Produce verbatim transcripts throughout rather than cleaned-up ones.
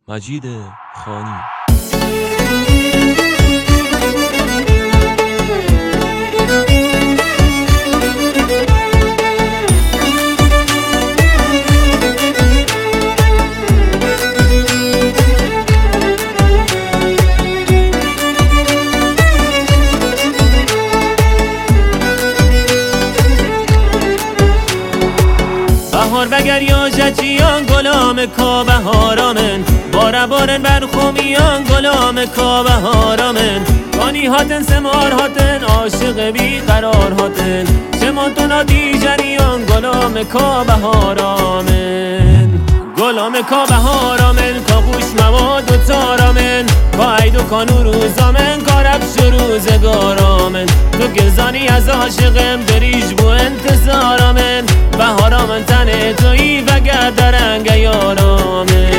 مجید خانی. بهار وگر یا جچیان گلام کا بهارامن باره بارن بر خومیان گلام کا بهارامن گانی هاتن سمار هاتن عاشق بی قرار هاتن چمانتونا دیجریان گلام کا بهارامن گلام کا بهارامن کا گوش مواد و تارامن کا عید و کانو روزامن کا ربش و روزگارامن تو گزانی از عاشقم دریج بو انتظارامن بهارامن تن تویی وگر درنگ یارامن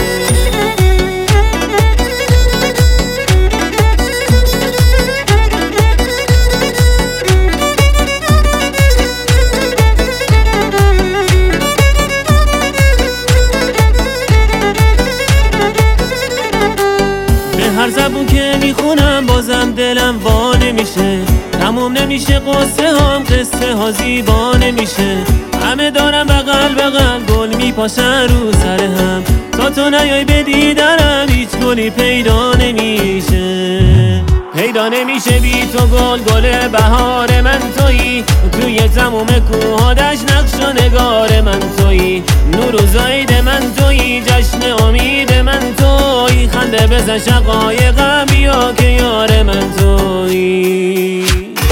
هر زبون که میخونم بازم دلم وا نمیشه، تموم نمیشه قصه هم قصه ها زیبا نمیشه. همه دارم بغل بغل گل میپاشن رو سر هم، تا تو نیای به دیدنم هیچ گلی پیدا نمیشه. پیدا نمیشه بی تو گل گل بهار من تویی، توی تموم کوها دشت نقش و نگار من تویی، نور و زاید من تویی، جشن امید من تویی، خنده بزن شقایقم بیا که یار من تویی.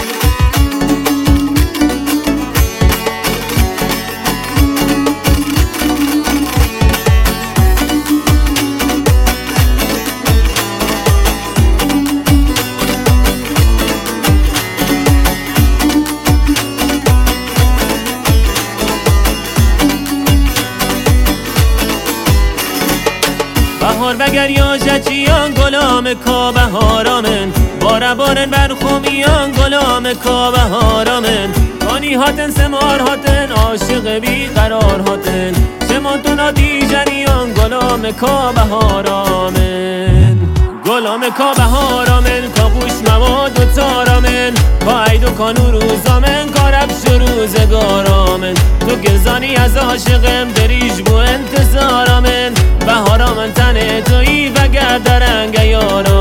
بهار وگر یا جچیان گلام کا بهارامن باره بارن بر خومیان گلام کا بهارامن گانی هاتن سمار هاتن عاشق بی قرار هاتن چمانتونا دیجریان گلام کا بهارامن گلام کا بهارامن کا گوش مواد و تارامن کا عید و کانو روزامن کا ربش و روزگارامن تو گزانی از عاشقم دریج بو انتظارامن بهارامن تن تویی وگر درنگ یارامن